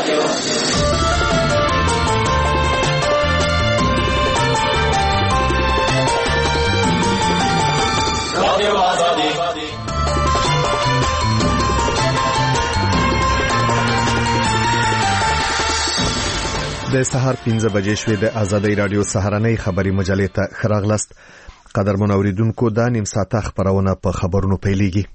د سهار 15 بجې شوې د آزادۍ رادیو سهارنۍ خبري مجلې ته خراغلست. قدرمن اوریدونکو دا نیم ساعته خبرونه په خبرونو پیلېږي.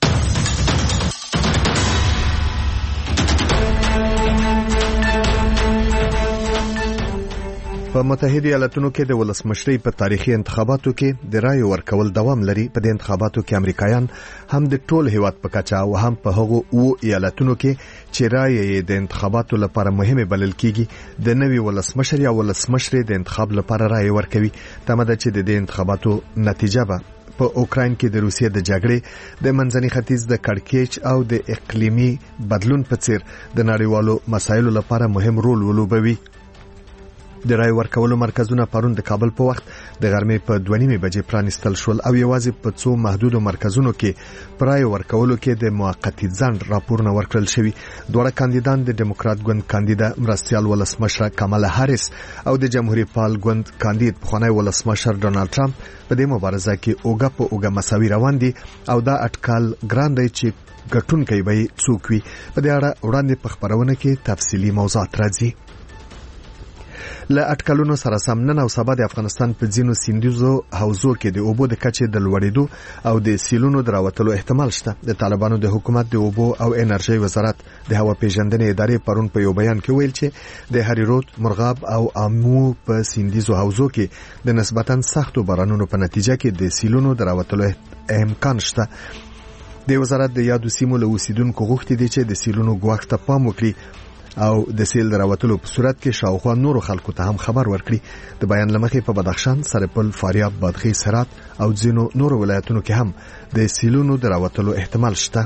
په متحده ایالاتونو کې د ولسمشرۍ په تاریخي انتخاباتو کې د رایو ورکول دوام لري. په دې انتخاباتو کې امریکایان هم د ټول هیواد په کچه او هم په هغو ایالاتونو کې چې رایې د انتخاباتو لپاره مهمه بلل کیږي د نوي ولسمشر یا ولسمشرې د انتخاب لپاره رای ورکوي. تمه ده چې د دې انتخاباتو نتیجه به په اوکراین کې د روسیې د جګړې د منځني ختیځ د کړکېچ او د اقلیمي بدلون په څیر د نړیوالو مسایلو لپاره مهم رول ولوبوي. د رای ورکولو مرکزونه پرون د کابل په وخت د غرمې په 2:30 بجې پرانیستل شول او یوازې په څو محدودو مرکزونو کې پر رای ورکولو کې د موقتی ځنډ راپورونه ورکړل شوی. دوه کاندیدان د ډیموکرات ګوند کاندیدا مرستيال ولسمشر کمالا هاریس او د جمهوریت پال ګوند کاندید پخوانی ولسمشر ډونالد ټرمپ په دې مبارزه کې اوګه په اوګه مساوي روان دي او دا اټکل ګران دی چې ګټونکي به څوک وي. په دې اړه وړاندې په خبرونه کې تفصيلي موضوعات راځي. له اټکلونو سره سم نن او سبا د افغانستان په ځینو سیندیزو حوزو کې د اوبو د کچې د لوړېدو او د سیلونو دراوتلو احتمال شته. د طالبانو د حکومت د اوبو او انرژي وزارت د هوا پیژندنې ادارې پرون په یو بیان کې ویل چې د هریرود، مرغاب او امو په سیندیزو حوزو کې د نسبتاً سختو بارانونو په نتیجه کې د سیلونو دراوتلو امکان شته. د وزارت د یادو سیمو له اوسیدونکو غوښتي دي چې د سیلونو ګواښ ته پام وکړي او د سیل دراوتلو په صورت کې شاوخوا نورو خلکو ته هم خبر ورکړي. د بیان لمخې په بدخشان، سرپل، فاریاب، بادغیس، هرات او ځینو نورو ولایتونو کې هم د سیلونو دراوتلو احتمال شته.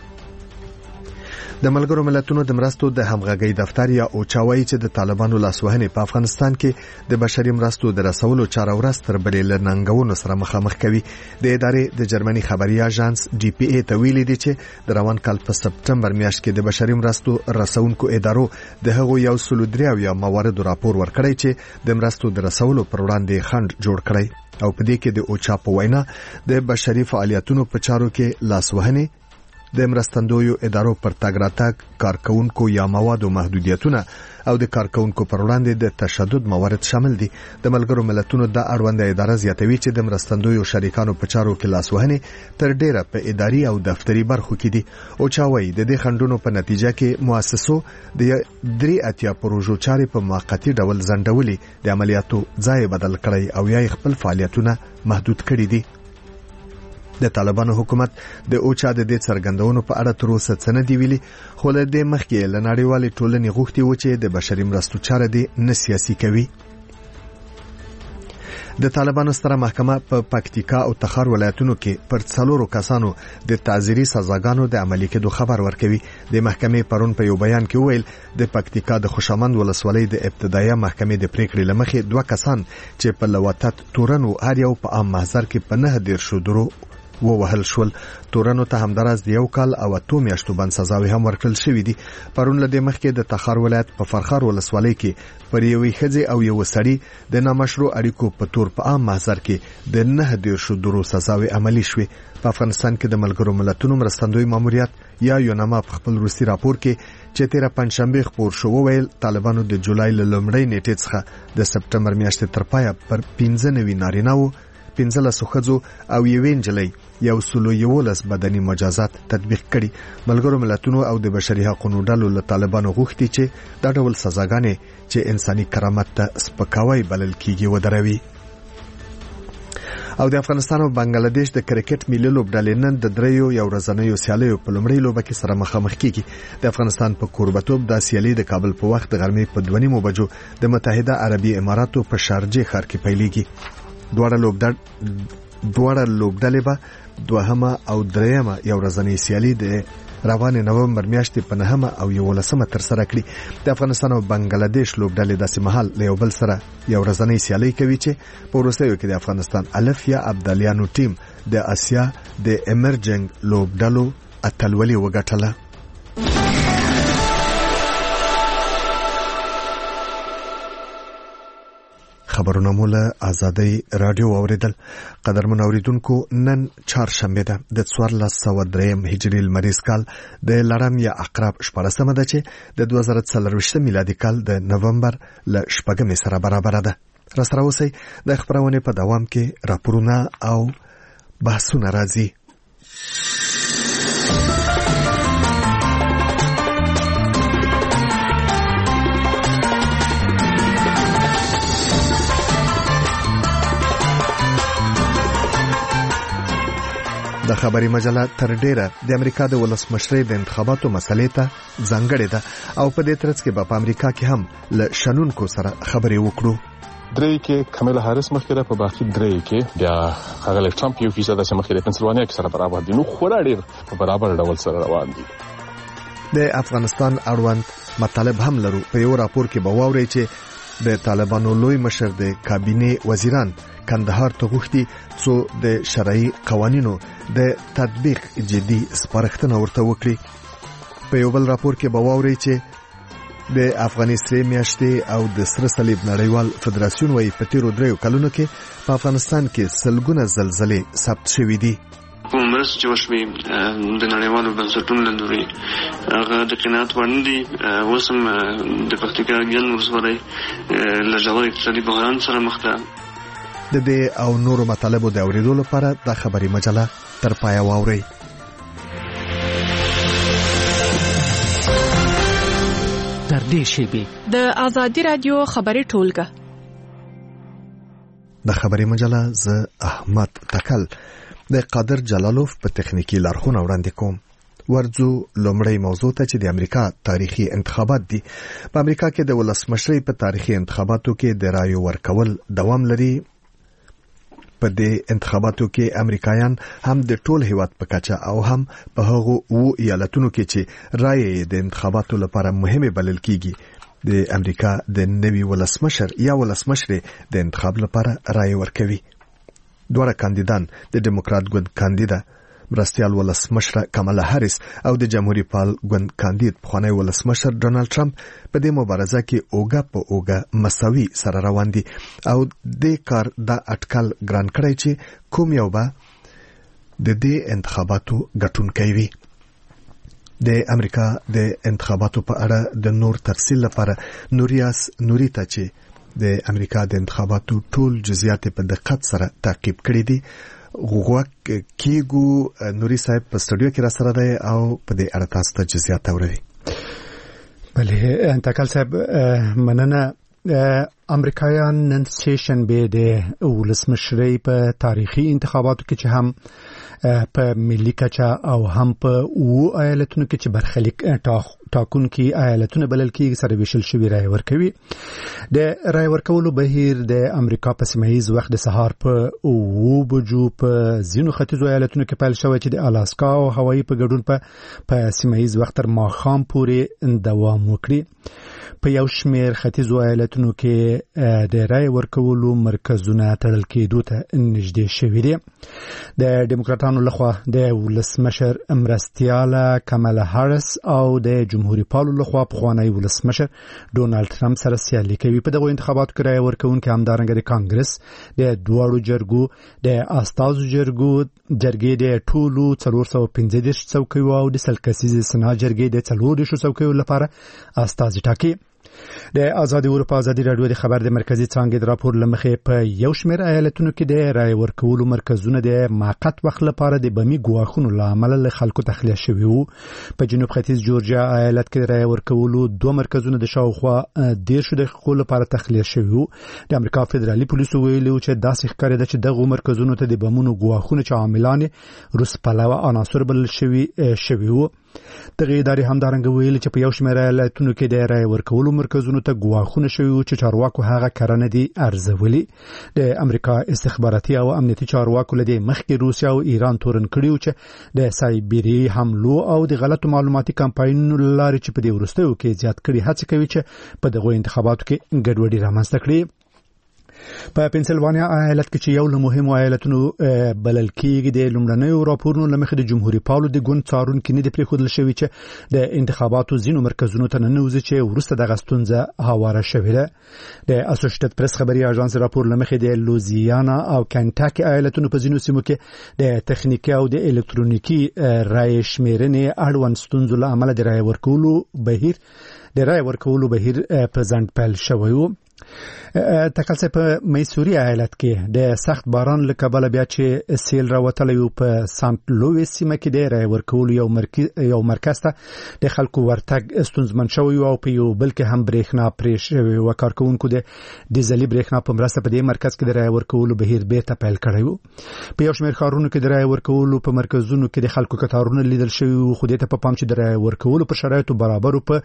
د ملګرو ملتونو د مرستو د همغږۍ دفتر یا اوچاوي چې د طالبانو لاسوهنې په افغانستان کې د بشري مرستو د رسولو چاره ورځ تر بلې لننګونو سره مخامخ کوي. د ادارې د جرمني خبري اژانس ډي پی ای ته ویلي دي چې د روان کال په سپټمبر میاشت کې د بشري مرستو رسونکو ادارو د هغو 103 یا مواردو راپور ورکړی چې د مرستو د رسولو پر وړاندې خنډ جوړ کړی او په دې کې د اوچا په وینا د بشري فعالیتونو په چارو کې لاسوهنې، د مرستندویو ادارو پر تګ راتګ، کارکونکو یا موادو محدودیتونه او د کارکونکو پر وړاندې د تشدد موارد شامل دي. د ملګرو ملتونو د اړونده اداره زیاتوي چې د مرستندویو شریکانو په چارو کې لاسوهنې تر ډیره په اداري او دفتري برخو کې دي. او چاوي د دې خندونو په نتیجه کې مؤسسو د 3 پروژو چارې په موقتی ډول ځنډولې، د عملیاتو ځای بدل کړی او یا خپل فعالیتونه محدود کړي دي. د طالبانو حکومت د اوچا د دې څرګندونو په اړه تر اوسه څه نه دی ویلي، خو له دې مخکې له نړیوالې ټولنې غوښتي و چې د بشري مرستو چاره دې نه سیاسي کوي. د طالبانو ستره محکمه په پکتیکا او تخار ولایتونو کې پر 4 کسانو د تعزیري سزاګانو د عملي کېدو خبر ورکوي. د محکمې پرون په یو بیان کې ویل د پکتیکا د خوشامند ولسوالۍ د ابتدایي محکمې د پریکړې لمخې 2 کسان چې په لواتت تورنو هر یو په عام محضر کې په 9 درو ووهل شول. تورنو ته همداراز د 1 کال او 2 میاشتو بند سزاوي هم ورکړل شوې دي. پرون له دې مخکې د تخار ولایت په فرخار ولسوالۍ کې پر یوې ښځې او یو سړي د نامشروع اړیکو په تور په عام محضر کې د 9 درو سزاوي عملي شوې. په افغانستان کې د ملګرو ملتونو مرستندوی ماموریت یا یوناما په خپل روسي راپور کې چې 13 پنځشنبه خبر شو ویل طالبانو د جولای لومړۍ نیټې څخه د سپټمبر میاشتې تر پایه پر 15 نارینه‌و، 15 ښځو او 1 نجلۍ 111 بدني مجازات تطبیق کړي. ملګرو ملتونو او د بشري حقوقو ډلو له طالبانو غوښتي چې دا ډول سزاګانې چې انساني کرامت ته سپکاوی بلل کیږي ودروي. او د افغانستان او بنگلاديش د کرکټ ملي لوبډلې نن د 3 ورځنیو سیالیو په لومړۍ لوبه کې سره مخامخ کیږي. د افغانستان په کوربتوب د سیالي د کابل په وخت د غرمې په 2:30 بجو د متحده عربي اماراتو په شارجه ښار کې پیلېږي. دوړه لوبډلې به دوهمه او دریمه یو ورځنۍ سیالي د روان نومبر میاشتې په 9 او 11 تر سره کړي. د افغانستان او بنگلاديش لوبډلې د سیمهال له یو بل سره یو ورځنۍ سیالي کوي چې په وروستیو کې د افغانستان الف یا عبدالیانو ټیم د اسیا د امرجنګ لوبډلو اتلولي وګټله. خبرونه مولا آزادۍ رادیو اوریدل. قدرمن اوریدونکو نن چهارشنبه ده د 1403 هجری لمریز کال د لړم یا عقرب 14مه ده چې د 2023 میلادي کال د نومبر ل 8مې سره برابر ده. راسره اوسئ د خبرونه په دوام کې راپورونه او بحثونه راځي. د خبري مجله تر ډیره د امریکا د ولسمشرۍ د انتخاباتو مسلې ته ځانګړې ده او په دې ترڅ کې په امریکا کې هم ل شنونکو سره خبري وکړو. درې کې کاملا هاریس مخکې په باقي درې کې بیا هغه ټرمپ یو فیصد چې مخکې پنسلوانیا کې سره برابر دي. نو خورا ډیر په برابر ډول سره روان دي. د افغانستان اړوند مطالب هم لرو. په یو راپور کې به واوري چې د طالبانو لوی مشر د کابینه وزیران کندهار ته غوښتي څو د شرعي قوانینو د تطبیق جدي سپارښتنه ورته وکړي. په یو بل راپور کې به واوري چې د افغانستان میاشتې او د سره صلیب نړیوال فدراسیون وایي په تیرو 3 کلونو کې په افغانستان کې سلګونه زلزلې ثبت شوې دي. کومرس چې وشوي د نړیوالو بنسټونو له لوري هغه د قناعت وړ نه دي. وسم د پکتیکا ګل ورسوري له ژور اقتصادي بحران سره مخ ده. د دې او نورو مطالبو د اوریدو لپاره د خبري مجله تر پایه واورئ. تر دې شیبې د آزادي رادیو خبري ټولګه د خبري مجله ز احمد تکل د قادر جلالوف په تخنیکی لارښوونه وړاندې کوم. ورځو لومړی موضوع ته چې د امریکا تاریخي انتخابات دي. په امریکا کې د ولسمشرۍ په تاریخي انتخاباتو کې د رایو ورکول دوام لري. په دې انتخاباتو کې امریکایان هم د ټول هیواد په کچه او هم په هغو ایالتونو کې چې رایې د انتخاباتو لپاره مهمه بلل کیږي د امریکا د نوي ولسمشر یا ولسمشرې د انتخاب لپاره رایې ورکوي. دوه کاندیدان د ډیموکرات ګوند کاندیدا مرستيال ولسمشر کمالا هاریس او د جمهوریت پال ګوند کاندید خوانی ولسمشر ډونالد ټرمپ په دې مبارزه کې اوګه په اوګه مساوي سره روان دي او د کار د اټکل ګران کړی چې کوم یو به د دې انتخاباتو ګټونکی وي. د امریکا د انتخاباتو په اړه د نور تفصیل لپاره نوریاس نوریتا چې د امریکا د انتخاباتو ټول جزئیات په دقت سره تعقیب کړي دي. غوږ کیګو نوري صاحب په سټوډیو کې را سره دی او په دې اړه تاسو ته جزئیات اورئ. بله انتقال صاحب مننه. امریکایان نن سشنبه د ولسمشرۍ په تاریخي انتخاباتو کې چې هم په ملي کچه او هم په ایالتونو کې چې برخلیک ټاکونکي ایالتونه بلل کېږي سره ویشل شوی رای ورکوي. د رای ورکولو بهیر د امریکا په سیمه‌ایز وخت د سهار په 9 بجو په ځینو ختیځو ایالتونو کې پیل شوی چې د الاسکا او هوایي په ګډون په سیمه‌ایز وخت تر ماښام پورې دوام وکړي. په یو شمېر ختیځو ایالتونو کې د رای ورکولو مرکزونه تړل کېدو ته نږدې شوي دي. د ډیموکراتانو لخوا د ولسمشر مرستيال کمالا هاریس او د جمهوریت پالو لخوا پخوانی ولسمشر ډونالد ټرمپ سره سیالي کوي. په دغه انتخاباتو کې رای ورکوونکي همدارنګه د کانګرس د دوړو جرګو د استازو جرګې د ټولو 415 څوکیو او د سلکسیزې سنا جرګې د 4 څوکیو لپاره استازي ټاکي. د آزادي اروپا آزادي رادیو د خبر د مرکزی څانګې د راپور لمخې په یو شمېر ایالتونو کې د رای ورکولو مرکزونه د موقت وخت لپاره د بمی ګواښونو لامل له خلکو تخلیه شوي وو. په جنوب ختیځ جورجیا ایالت کې رای ورکولو 2 مرکزونه د شاوخوا 10 دقیقو لپاره تخلیه شوي وو. د امریکا فدرالي پولیسو ویلي چې داسې ښکارېده چې دغه مرکزونو ته د بمونو ګواښونه چې عاملان روس پلوه عناصر بلل شوي وو. دغه ادارې همدارنګه ویلي چې په یو شمېر ایالتونو کې د رای ورکولو مرکزونو ته ګواښونه شوي وو چې چارواکو هغه کرنه دي ارزولي. د امریکا استخباراتي او امنیتي چارواکو له دې مخکې روسیا او ایران تورن کړي چې د سایبری حملو او د غلطو معلوماتي کمپاینونو لارې چې په دې وروستیو کې زیات کړي هڅه کوي چې په دغه انتخاباتو کې ګډوډي رامنځته کړي. په پنسلوانیا ایالت کې چې یو له مهمو ایالتونو بلل کېږي د لومړنیو راپورونو لمخې د جمهوریت پالو د ګوند څارونکو نه د پریښودل شوی چې د انتخاباتو ځینو مرکزونو ته ننوځي چې ورسته د غستونځه هواره شوې ده. د اسوسییټډ پریس خبري اژانس راپور لمخې د لوزیانا او کنټاکي ایالتونو په ځینو سیمو کې د تخنیکي او د الکترونیکي رای شمیرنې اړوند ستونزو له امله د رای ورکولو بهیر په ځنډ پیل شوی و. تکلسه په میسوري ایالت کې د سخت باران له کبله بیا چې سیل راوتلی و په سانت لویس سیمه کې د رای ورکولو یو مرکز ته د خلکو ورتګ ستونزمن شوی او په یو بل کې هم برېښنا پرې شوی و. کارکونکو د ډیزلي برېښنا په مرسته په دې مرکز کې د رای ورکولو بهیر بیرته پیل کړی و. په یو شمېر ښارونو کې د رای ورکولو په مرکزونو کې د خلکو کتارونه لیدل شوي و، خو دې ته په پام چې د رای ورکولو په شرایطو برابرو په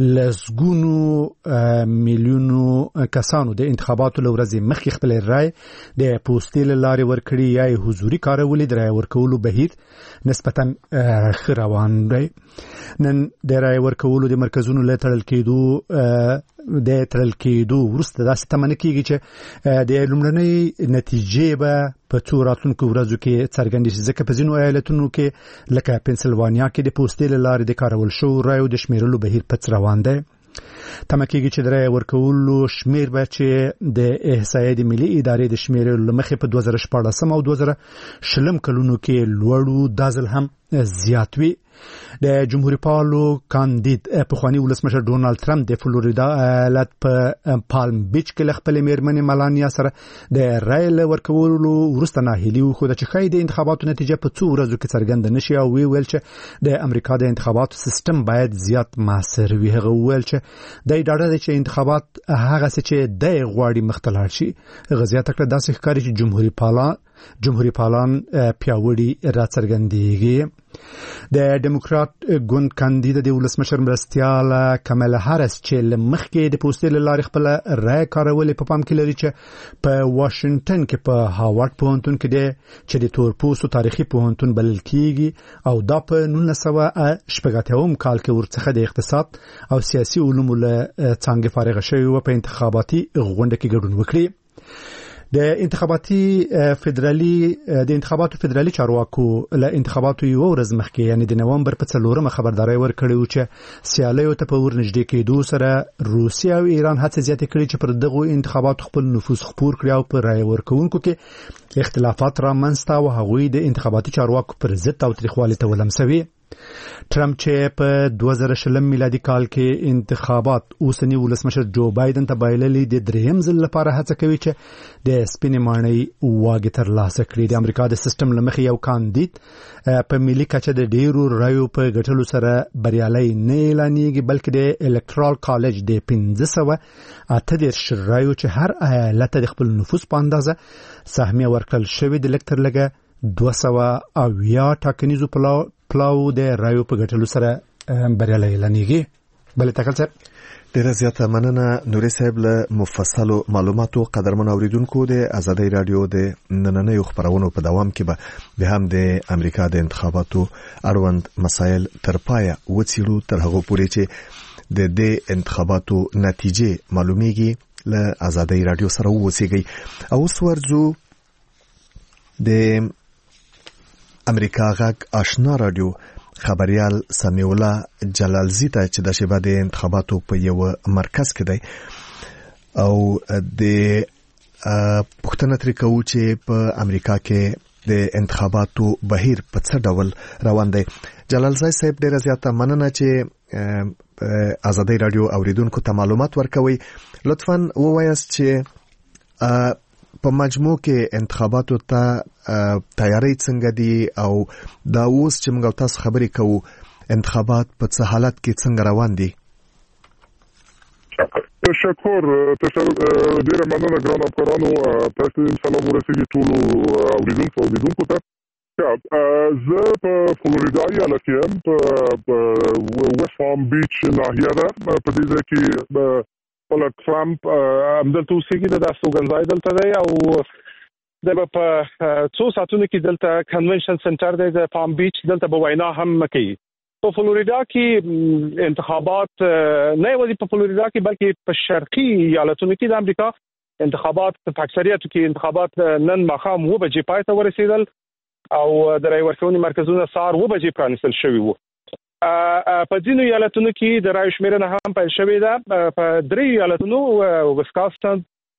لسګونو میلیونو کسانو د انتخاباتو لورځي مخکې خپل رای د پوسټي لارې ورکړي یا حضوري کارولې د رای ورکولو بهیر نسبتاً ښه روان دی. نن د رای ورکولو د مرکزونو له تړل کېدو وروسته داسې تمنه کېږي چې د لومړنۍ نتیجې به په څو راتلونکو ورځو کې څرګندې شي، ځکه په ځینو ایالتونو کې لکه پنسلوانیا کې د پوسټي لارې د کارول شوو رایو د شمیرلو بهیر پڅ روان دی. تمه کېږي چې د رای ورکولو شمیر به چې د احصایې د ملي ادارې د شمیرلو مخې په 2014 او 2020 کلونو کې لوړو دازل هم زیات وي. د جمهوریت پالو کاندید پخوانی ولسمشر ډونالد ترامپ د فلوریدا ایالت په پالم بیچ کې خپل میرمنې ملانیا سره د رای ورکولو وروسته ناهیلي وښوده چې ښایي د انتخاباتو نتیجه په څو ورځو کې څرګنده نشي، او ویل چې د امریکا د انتخاباتو سیستم باید زیات موثر وي. هغه ویل چې د ډاډه دي چې انتخابات هغه څه چې د غواړي مختلف شي. غزيات کړه داسې ښکاري چې جمهوریت پالان پیاوړي راڅرګندېږي. د ډیموکرات ګوند کاندید د ولسمشر مرستیاله کمالا هاریس چې لمخکې د پوسټي لارې خپل رای کارولې په پام کې لري چې په واشنگټن کې په هاوارد پوهنتون کې چې د تورپوستو تاریخي پوهنتون بلل کېږي او دا په 1980 کال کې ورڅخه د اقتصاد او سیاسي علومو له څانګې فارغ شوی و په انتخاباتي غونډه کې ګډون وکړي. د انتخاباتو فدرالي چارواکو له انتخاباتو یو ورځ مخکې یعنی د نومبر په 4 خبرداري ورکړې و چې سیالیو ته په ورنږدې کېدو سره روسیا او ایران هڅه زیاته کړې چې پر دغه انتخاباتو خپل نفوذ خپور کړي او پر رای ورکوونکو کې اختلافات رامنځته او هغوی د انتخاباتي چارواکو پر ضد او تاریخوالي ته ولمسوي. ټرمپ چې په 2020 میلادي کال کې انتخابات اوسنی ولسمشر جو بایدن ته بایللي د دریم ځل لپاره هڅه کوي چې د سپینې ماڼۍ واګې ترلاسه کړي. د امریکا د سیستم له مخې یو کاندید په ملي کچه د ډیرو رایو په ګټلو سره بریالي نه اعلانېږي، بلکې د الکترال کالج د 1538 رایو چې هر ایالت د خپل نفوذ په اندازه سهمیه ورکړل شوې د لکتر لګه 200 ټاکنیزو پلاو د رایو په ګټلو سره بریالي اعلانېږي. بل تکل صاحب ډیره زیاته مننه نوري صاحب له مفصلو معلوماتو. قدرمن اوریدونکو د آزادۍ رادیو د نننیو خبرونو په دوام کې به هم د امریکا د انتخاباتو اړوند مسایل تر پایه وڅېړو، تر هغه پورې چې د دې انتخاباتو نتیجې معلومیږي. له آزادۍ رادیو سره اوسېږئ او اوس ورځو د امریکا غږ آشنا رادیو خبريال سمیع الله جلالزی ته چې د شبه د انتخاباتو په یو مرکز کې دی او د پښتنه تر کوو چې په امریکا کې د انتخاباتو بهیر په څه ډول روان دی. جلالزی صاحب ډیره زیاته مننه چې آزادۍ رادیو اوریدونکو ته معلومات ورکوي. لطفاً ووایاست چې په مجموع کې انتخاباتو ته تیاری څنګه دي او دا اوس چې موږ تاسو خبرې کوو انتخابات په څه حالت کې څنګه روان دي؟ تشکر ډیره مننه ګران افکارانو. تاسو سلام ورسېږي ټول اوریدونکو ته. زه په فلوریدا ایالت کې یم، په ویسټ پام بیچ ناحیه ده. په دې ځای کې ټرمپ همدلته اوسېږي، د استوګنځای دلته دی او د په څو ساعتونو کې دلته کنونشن سنټر دی د پام بیچ، دلته به وینا هم کوي. په فلوریدا کې انتخابات نه یوازې په فلوریدا کې بلکې په شرقي ایالتونو کې د امریکا انتخابات په اکثریت کې انتخابات نن ماخام 2 بجې پای ته ورسېدل او د رای ورکونې مرکزونه سهار 2 بجې پرانیستل شوي وو. په ځینو ایالتونو کې د رای شمیرنه هم پیل شوې ده. په 3 ایالتونو ویسکانسن،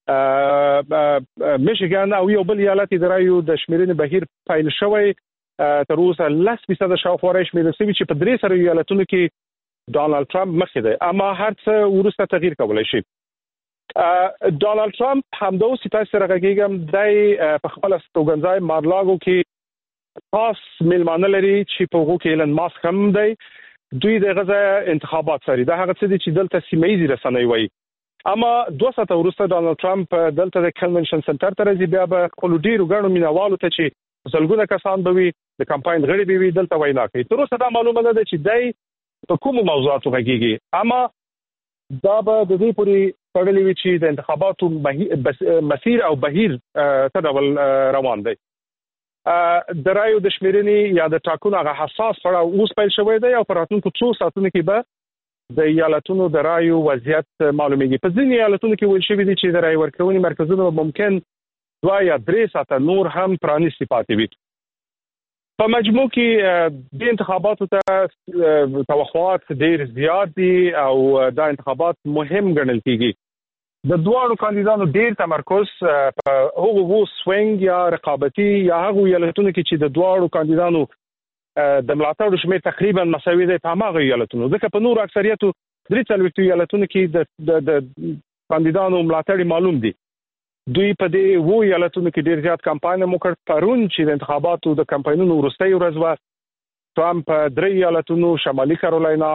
میشیګان او یو بل ایالت د رایو د شمیرنې بهیر پیل شوی. تر اوسه 10% شاوخوا رای شمیرل شوی چې په 3 سره ایالتونو کې ډونالد ټرمپ مخکې دی، اما هر څه وروسته تغییر کولی شي. ډونالد ټرمپ همداسې تاسو سره غږیږم د په خپل استوګنځای مارلاګو کې خاص میلمانه لري چې په هغه کې ایلن ماسک هم دی. دوی د غزا انتخابات سره د هغه څه دي چې دلته سیمایي رسنۍ وایي. اما 2 ساعته وروسته ډونالد ټرمپ دلته د کنونشن سنټر ته راځي، بیا به خپل ډیرو غړو مینوالو ته چې زلګونه کسان به وي د کمپاین غړي به وي دلته وینا کوي. تر اوسه دا معلومه ده چې دای په کومو موضوعاتو غږیږي، اما دا به د دې پورې تړلې وي چې د انتخاباتو مسیر او بهیر څه ډول روان دی. د رایو د شمیرنې یا د ټاکنو هغه حساس پړاو اوس پیل شوی دی او په راتلونکو 2 ساعتونو کې به د ایالتونو د رایو وضعیت معلومیږي. په ځینې ایالتونو کې ویل شوی دی چې د رای ورکونې مرکزونه ممکن 2 یا 3 ساعته نور هم پرانیستي پاتې وي. په مجموع کې د انتخاباتو ته توقعات ډېر زیات دي او دا انتخابات مهم ګڼل کېږي. د دوه کاندیدانو ډېر تمرکز په هغو سوینګ یا رقابتي یا هغو ایالتونو کې چې د دوه کاندیدانو د ملاتړ شمېر تقریبا مساوي دی په هغه ایالتونو، ځکه په نور اکثریتو 43 ایالتونو کې د کاندیدانو ملاتړ معلوم دي. دوی په دې وو ایالتونو کې ډیر زیات کمپاین وکړ. پرون چې د انتخاباتو د کمپاینونو وروستۍ ورځ و، ټرمپ 3 ایالتونو شمالي کارولاینا،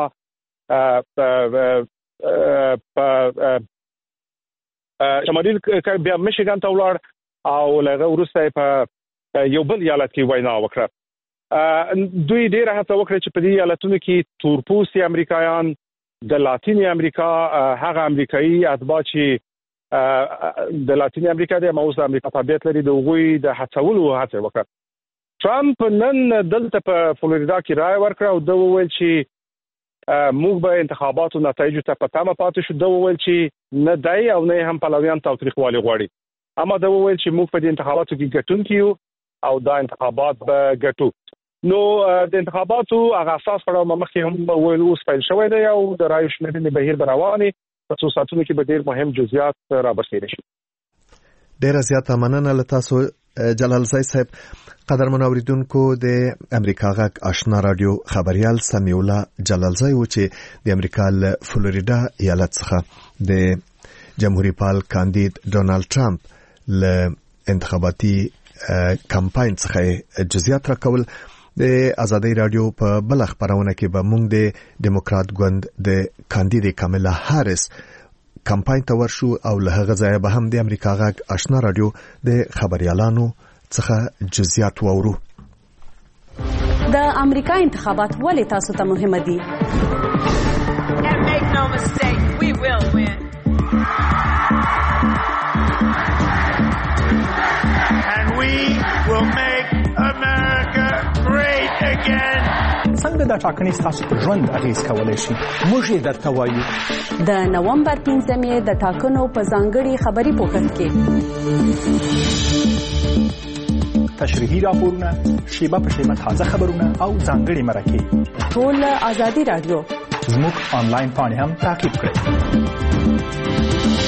شمالي بیا میشیګان ته ولاړ او لږه وروسته په یو بل ایالت کې وینا وکړه. دوی ډیر هڅه وکړه چې په دې ایالتونو کې تورپوستي امریکایان، د لاتینی امریکا هغه امریکایي اتباع چې د لاتینی امریکا د موز امریکا تابعیت لري د غوي د هڅولو هڅه وکړه. ټرمپ نن دلته په فلوریدا کې رای ورکړ او دا وویل چې موږ به انتخاباتو نتایجو ته په تمه پاتې شو. دا وویل چې نه دای او نه هم پلویان تاوتریخوالي غواړي، اما دا وویل چې موږ په دې انتخاباتو کې ګټونکي یو او دا انتخابات به ګټو. نو د انتخاباتو هغه اساس په اړه مخکې هم ویل اوس پیل شوی دی او د رایو شمیرنې بهیر رواني په 2 ساعتونو کې به ډېر مهم جزئیات را برسېږي شي. ډېر زیاته مننه له تاسو جلال زای صاحب. قدرمن اوریدونکو، د امریکا غږ آشنا رادیو خبريال سمیع الله جلال زای و چې د امریکا له فلوریدا ایالت څخه د جمهوریت پال کاندید ډونالد ټرمپ له انتخاباتي کمپاین څخه جزئیات راکول. د ازادي رادیو په بل خبرونه کې به موږ د ډیموکرات ګوند د کاندید کاملا هاریس کمپاین ته ورشو او له هغه ځای به هم د امریکا غږ آشنا رادیو د خبريالانو څخه جزئیات وورو. د امریکا انتخابات ولې تاسو ته مهمه دي؟ And make no mistake, we will win. And we will make America great again. څنګه دا ټاکنې ستاسو په ژوند اغیز کولای شي؟ موږ یې درته وایو. د نومبر 15 د ټاکنو په ځانګړي خبري پوښتنه کې تشریحي راپورونه، شیبه په شیبه تازه خبرونه او ځانګړي مرکې ټول ازادي رادیو زموږ آنلاین پاڼې هم تعقیب کړئ.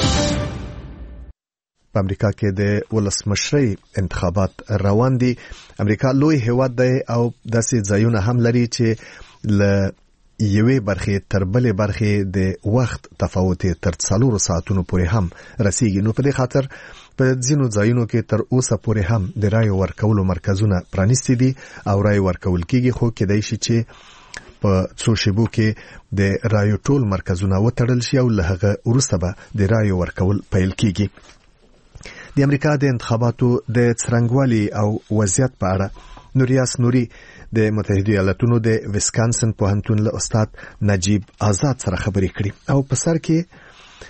په امریکا کې د ولسمشرۍ انتخابات روان دي. امریکا لوی هیواد دی او داسې ځایونه هم لري چې ل یوې برخې تر بلې برخې د وخت تفاوت تر 4 ساعتونو پورې هم رسیږي. نو په دې خاطر په ځینو ځایونو کې تر اوسه پورې هم د رای ورکولو مرکزونه پرانیستي دي او رای ورکول کېږي، خو کېدای شي چې په څو شیبو کې د رای ټول مرکزونه وتړل شي او له هغه وروسته به د رای ورکول پیل کېږي. د امریکا د انتخاباتو د څرنګوالي او وضعیت په اړه نوریاس نوري د متحده ایالاتونو د ویسکانسن پوهنتون له استاد نجیب آزاد سره خبرې کړې او په سر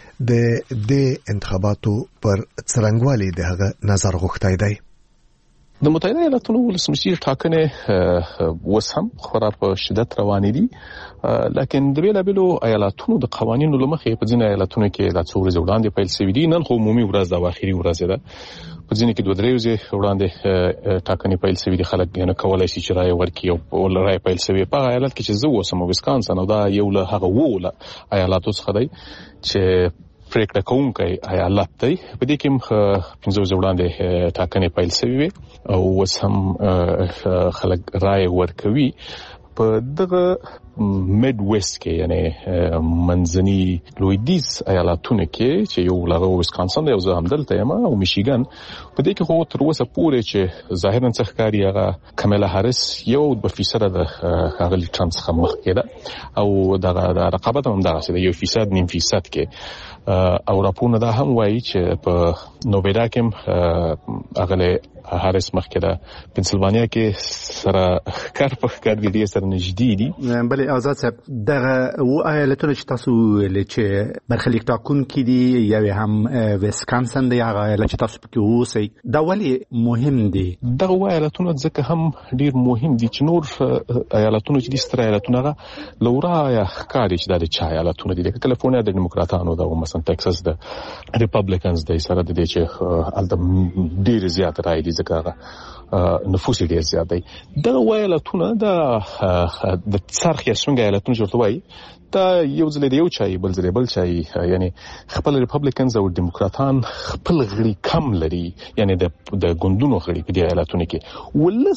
کې د انتخاباتو پر څرنګوالي د هغه نظر غوښتای دی. د متحده ایالاتونو ولسمشر ټاکنې اوس هم خورا په شدت روانې دي، لکن د بیلابېلو ایالاتونو د قوانینو له مخې په ځینو ایالاتونو کې لا څو ورځې وړاندې پیل شوي دي. نن خو عمومي ورځ ده، اخري ورځ ده. په ځینو کې 2-3 ورځې وړاندې ټاکنې پیل شوي دي. خلک یې کولای شي چې رایه ورکړي او رایه پیل شوي په ایالت کې چې زه اوسم، ویسکانسن، او دا یو له هغه 2 ایالاتو څخه دی چې پریکړه کوونکی ایالت دی. په دې کې 15 ورځې وړاندې ټاکنې پیل شوي وي او اوس هم خلک رایه ورکوي. په دغه میډ ویسټ کې یعنی منځني لویدیځ ایالاتونو کې چې یو لغه ویسکانسن دی او زه هم دلته یم او میشیګن، په دې کې خو تر اوسه پورې چې ظاهرا څه ښکاري هغه کاملا هاریس 1% د هغه ټرمپ څخه مخکې ده او دغه رقابت هم دغه څه 1% 9% کې او راپورونه دا هم وایي چې په نوبیدا کې هغه هاریس مخکې ده. پنسلوانیا کې سره کار په کار دی سره نږدې دي. بلې آزاد صاحب، دغه ایالتونه چې تاسو ویل چې برخلیک ټاکونکي دي، یو هم ویسکانسن دی، هغه ایالت چې تاسو پکې اوسئ، دا ولې مهم دي؟ دغه ایالتونه ځکه هم ډیر مهم دي چې نور ایالتونه چې دي ستر ایالتونه لورا ښکاري چې د چا ایالتونه دي. کلیفورنیا د دیموکراتانو ده او مثلا ټکساس د ریپبلیکنز دی، سره د دې چې الته ډیر زیات راځي ځکه نفوس ډیر زیات دی. دغه ایالتونه د څرخ یا څنګه ایالتونه جوړ وایي دا یو ځل دی یو چای بل ځل بل چای، یعنی خپل ریپبلیکنز او دیموکراتان خپل غړي کم لري، یعنی د ګوندونو غړي په دې ایالتونو کې ولس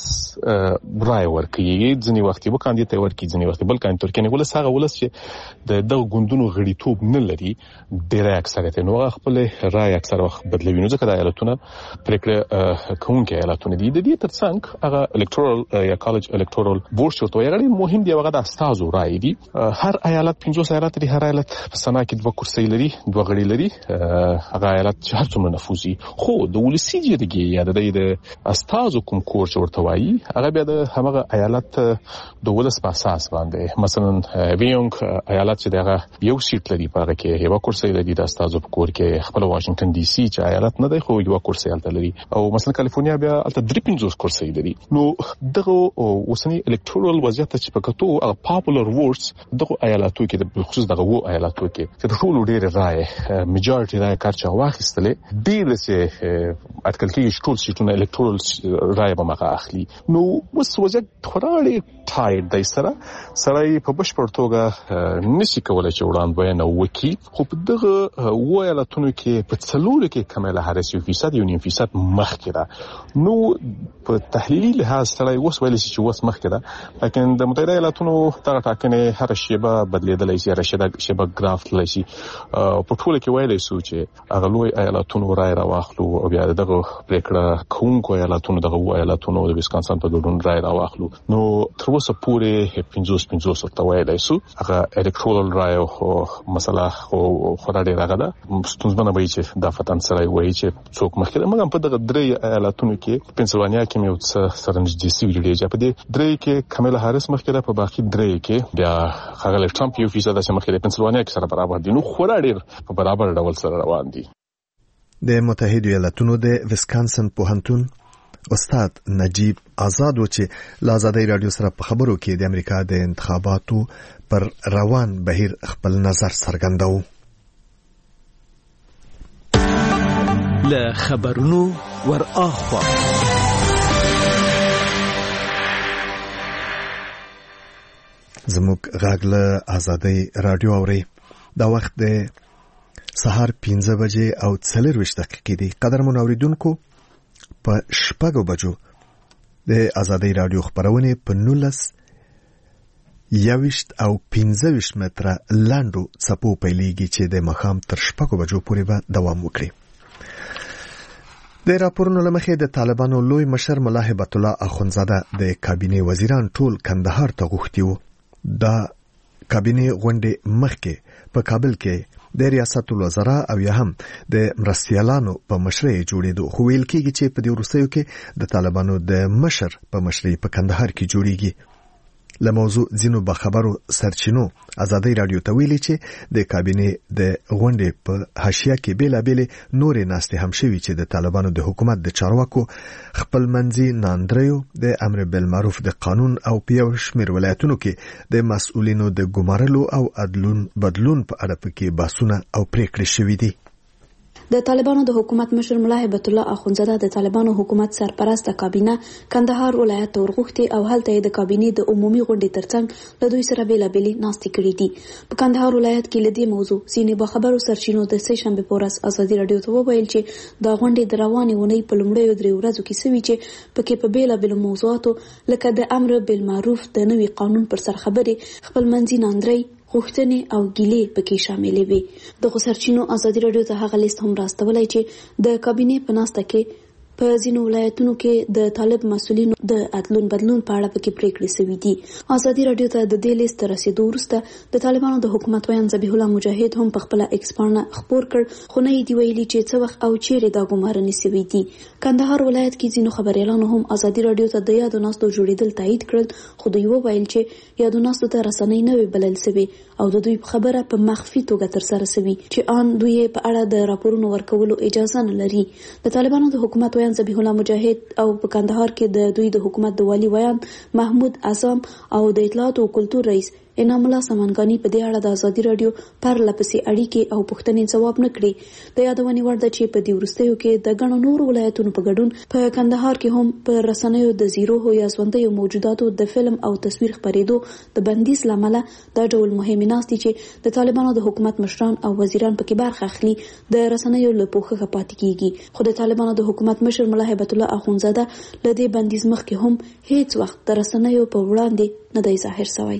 رای ورکوي. ځینې وخت یو کاندید ورکوي، ځینې وخت بل کاندید ورکوي. ولس هغه ولس چې د ګوندونو غړي توپ نه لري ډېر اکثریت نو خپل رای اکثر وخت بدلوي. نو ځکه د ایالتونو پریکړه کوونکي ایالتونه دي. د دې ترڅنګ هغه الکتورال یا کالج الکتورال بورډ ورته وایي مهم دی، هغه د استازو رای دي. هر ایالت 15 ایالت لري، هر ایالت په سنا کې 2 کرسي لري، 2 غړي لري. هغه ایالت چې هر څومره نفوذي، خو د ولسی جرګې یا د استازو کوم کور ورته وایي هغه بیا د هغه ایالت د ولس په اساس باندې. مثلا ویونګ ایالت چې دغه یو سیټ لري، په هغه کې 1 کرسي لري د استازو په کور کې. خپل واشنگټن ډي سي چې ایالت نه دی خو 1 کرسي الته لري، او مثلا کالیفورنیا بیا الته 53 کرسي لري. نو دغه اوسنی الکتورال وضعیت چې په کتو او پاپولر ووټس دغه ایالت کې د خصوص دغه ایالاتو کې چې ټول ډېر رائے میجارټي رائے کارچا واخیستلې ډېر چې اټکل کې ټول سیټونه الکتورال رائے به مخه اخلي. نو اوس وضعیت خورا ټایټ دی، سره په بشپړ توګه نشي کولای چې وړاندوینه وکړي. خو په دغه ایالتونو کې په څلورو کې کاملا هاریس 1% مخکې ده. نو په تحلیلي لحاظ سره اوس ویل شي چې اوس مخکې ده، لکن د متحده ایالاتونو دغه ټاکنې هر شیبه بدلیدلی شي، هر شیبه ګراف تللی شي. په ټوله کې ویلی شو چې هغه لوی ایالتونو رای راواخلو او بیا دغه پریکړه کوونکو ایالتونو دغه ایالتونو د ویسکانسن په ګډون رای راواخلو. نو تر اوسه پورې 50 ورته ویلی شو. هغه الکتورال رای او مسله خورا ډېره هغه ده ستونزمنه به وي چې دا فتن سره وایي چې څوک مخکې ده. مګر په دغه 3 ایالتونو کې پنسلوانیا کې مې یو سره نږدې شوي دي چې په دې 3 کې کاملا هاریس مخکې ده، په باقي 3 کې بیا هغه ټرمپ 1% چې مخکې د پنسلوانیا کې سره برابر دي. نو خورا ډېر په برابر ډول سره روان دي. د متحده ایالاتونو د ویسکانسن پوهنتون استاد نجیب آزاد و چې له آزادۍ رادیو سره په خبرو کې د امریکا د انتخاباتو پر روان بهیر خپل نظر څرګنداوه. له خبرونو ور اخوا زموږ غږ له آزادۍ رادیو اوري. دا وخت د سهار 15 بجې او 24 دقیقې دی. قدرمن اوریدونکو، په 6 بجو د آزادۍ رادیو خبرونه په 19 21 او 15 متره لاندو څپو پیلېږي چې د مخام تر 6 بجو پورې به دوام وکړي. د راپورونو لمخې د طالبانو لوی مشر ملا هبت الله اخونزاده د کابینه وزیران ټول کندهار ته غوښتي وو. دا کابینه غونډه مخکې په کابل کې د ریاست الوزرا او یا هم د مرستیالانو په مشرۍ جوړېدو، خو ویل کېږي چې په دې وروستیو کې د طالبانو د مشر په مشرۍ په کندهار کې جوړیږي. له موضوع ځینو بخبرو سرچینو ازادي رادیو ته ویلي چې د کابینې د غونډې په حاشیه کې بیلابل نورې ناستې هم شوي چې د طالبانو د حکومت د چارواکو خپلمنځي ناندریو د امر بالمعروف د قانون او په شمیر ولایتونو کې د مسؤلینو د ګمارلو او بدلون په اړه پکې بحثونه او پریکړې شوي دي. د طالبانو د حکومت مشر ملا هیبت الله اخونزاده د طالبانو حکومت سرپرسته کابینه کندهار ولایت ته ورغوښتي او هلته د کابینې د عمومي غونډې ترڅنګ له دوی سره بیلابل ناستې کړې دي. په کندهار ولایت کې لدی موضوع ځینې بخبرو سرچینو د سه شنبه په ورځ ازادي رادیو ته وویل چې دا غونډې د روانې ونې په لومړیو 3 ورځو کې سوي چې پکې په بیلابل موضوعاتو لکه د امر بالمعروف د نوي قانون پر سر خبرې خپلمنځي ناندري غوښتنې او ګیلې پکې شاملې وي. د سرچینو ازادي رادیو ته هغه لیست هم راستولای چې د کابینې په ناسته کې په ځینو ولایتونو کې د طالب مسؤلینو د بدلون په اړه پکې پریکړې شوې دي. ازادي رادیو ته د دې لیست رسیدو وروسته د طالبانو د حکومت ویان ذبیح الله مجاهد هم په خپل ایکس باندې خبر کړ خو نه دی ویلي چې څه وخت او چیرې دا ګمارنې شوې دي. کندهار ولایت کې ځینو خبريالانو هم ازادي رادیو ته د یادو ناستو جوړیدل تایید کړل خو دوی وویل چې یادو ناستو ته رسنۍ نه وی بلل شوی او د دوی خبره په مخفي توګه تر سره شوی چې ان دوی په اړه د راپورونو ورکولو اجازه نه لري. د طالبانو د حکومت ویان ذبیح الله مجاهد او په کندهار کې د دوی د حکومت د والی ویان محمود اعظم او د اطلاعات او کلتور رئیس انعام الله سمنګانی په دې اړه د ازادي رادیو پر لپسې اړیکې او پوښتنې ځواب نه کړي. د یادونې وړ ده چې په دې وروستیو کې د ګڼو نورو ولایتونو په ګډون په کندهار کې هم په رسنیو د زیرو یا ژوندیو موجوداتو د فلم او تصویر خپرېدو د بندیز لامل د ډول مهمې ناستې چې د طالبانو د حکومت مشران او وزیران پکې برخه اخلي د رسنیو له پوښښه پاتې کیږي. خو د طالبانو د حکومت مشر ملا هیبت الله اخونزاده له دې بندیز مخکې هم هیڅ وخت د رسنیو په وړاندې نه دی ظاهر شوی.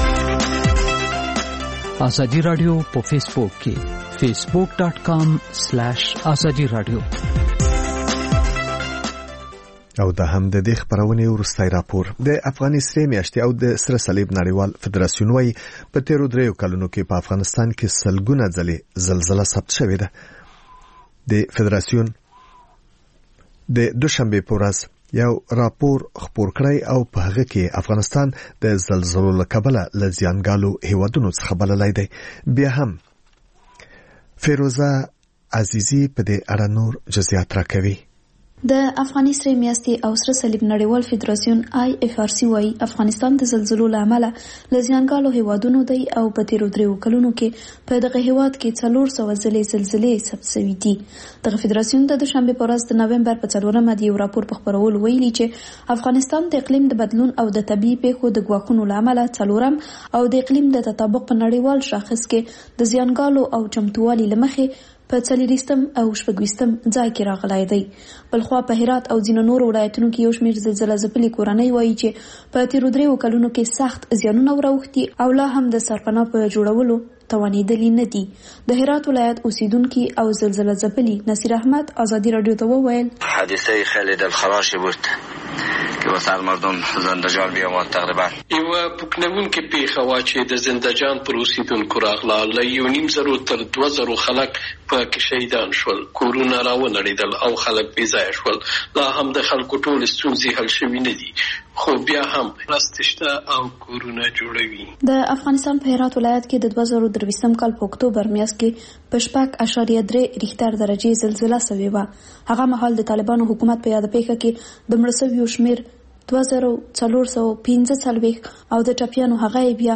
ازادي رادیو په فیسبوک کې facebook.com/ازادي رادیو. او د هم د دې خبرونه ورستای راپور د افغاني سره میاشتې او د سره صلیب نړیوال فدراسیون وای په 13 کلونو کې په افغانستان کې سلګونه ځلې زلزلہ ثبت شوې ده. د فدراسیون د دوشنبه په ورځ یو راپور خپور کړی او په هغه کې افغانستان د زلزلو له کبله له زیانګالو هیوادونو څخه بللای دی. بیا هم فیروزه عزیزی په دې اړه نور جزئیات راکوي. د افغاني سره میاشتې او سره صلیب نړیوال فدراسیون IFRC وايي افغانستان د زلزلو له امله له زیانګالو هیوادونو دی او په 13 کلونو کې په دغه هیواد کې 400 ځلې زلزلې ثبت شوې دي. دغه فدراسیون د دوشنبه په ورځ د نومبر په 4مه د یو راپور په خبرولو ویلي چې افغانستان د اقلیم د بدلون او د طبيعي پیښو د ګواښونو له امله 4م او د اقلیم د تطابق په نړیوال شاخص کې د زیانګالو او چمتووالي لمخې په 40 او 40 ځای کې راغلی دی. بلخوا په هرات او ځینو نورو ولایتونو کې یو شمېر زلزلہ ځپلي کورنۍ وایي چې په 13 کلونو کې سخت زیانونه وراوښتي او لا هم د سرپناه په جوړولو توانېدلي نه دي. د هرات ولایت اوسیدونکي او زلزلہ ځپلي نصیر احمد ازادي رادیو ته وویل حادثه خیلی دلخراشی بود که وسط مردم زندجان بیامد تقریبا یو پوکنون کې پیښه وا چې د زندجان پر اوسیدونکو راغله له 1.5 تر 2,000 خلک په کې شهیدان شول. کورونه راونړېدل او خلک بې ځایه شول. لا هم د خلکو ټول ستونزې حل شوي نه دي خو بیا هم راستشته او کورونه جوړوي. د افغانستان په هرات ولایت کې د 2023 کال په اکتوبر میاشت کې په 4.3 ریختر درجه زلزلہ شوې وه. هغه مهال د طالبانو حکومت په یاد پیښه کې د مړه شویو شمېر 2445 او د ټپیانو هغه بیا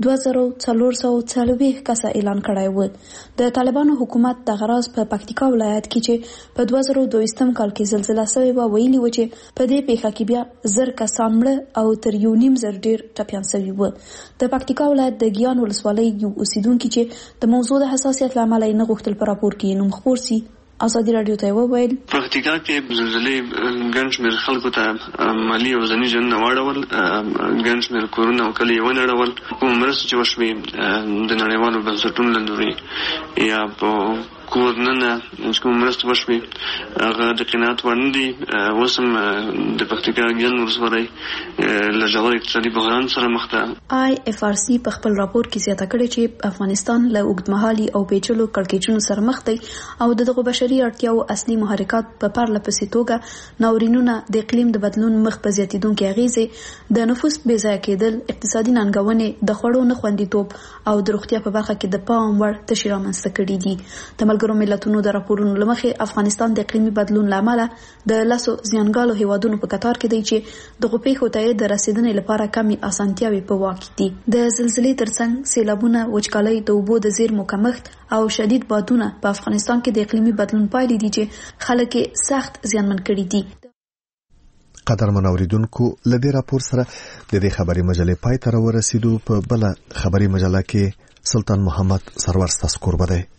2440 کسه اعلان کړی و. د طالبانو حکومت د غراز په پکتیکا ولایت کې چې په 2022 کال کې زلزلہ شوې و ویلي و چې په دې پیښه کې بیا 1000 کسان مړه او تر 1.5 ډیر ټپیان شوي و. د پکتیکا ولایت د ګیان ولسوالۍ یو اوسیدونکي چې د موضوع د حساسیت لامل نه غوښتل په راپور کې نوم خپور سي ازادي رادیو ته وویل پکتیکا کې زلزلې ګڼ شمېر خلکو ته مالي او ځاني ژوند واړول، ګڼ شمېر کورونه او کلي ونړول. کوم مرستې چې وشوې د نړیوالو بنسټونو له لوري یا په کورننه چې کوم مرسته وشوي هغه د قناعت وړ نه دي. اوس هم د پکتیکا ګڼ ولسوالۍ له ژور اقتصادي بحران سره مخ ده. IFRC په خپل راپور کې زیاته کړې چې افغانستان له اوږدمهالي او پیچلو کړکېچونو سره مخ دی او دغه بشري اړتیاو اصلي محرکات په پرله پسې توګه ناورینونه، د اقلیم د بدلون مخ په زیاتېدونکې اغیزې، د نفوس بې ځایه کېدل، اقتصادي ننګونې، د خوړو نه خوندیتوب او د روغتیا په برخه کې د پام وړ تشې رامنځته کړي دي. د ملګرو ملتونو د راپورونو له مخې افغانستان د اقلیمي بدلون له امله د لسو زیانګالو هیوادونو په کتار کې دی چې دغو پیښو ته د رسیدنې لپاره کمې اسانتیاوې په واک کې دي. د زلزلې ترڅنګ سیلابونه، وچکالۍ، د اوبو د زیرمو کمښت او شدید بادونه په افغانستان کې د اقلیمي بدلون پایلې دي چې خلک سخت زیانمن کړي دي. قدرمن اوریدونکو، لدې راپور سره د دې خبري مجلې پای ته ورسېدو. په بل خبري مجله کې سلطان محمد سرور ستاسو کوربه دی.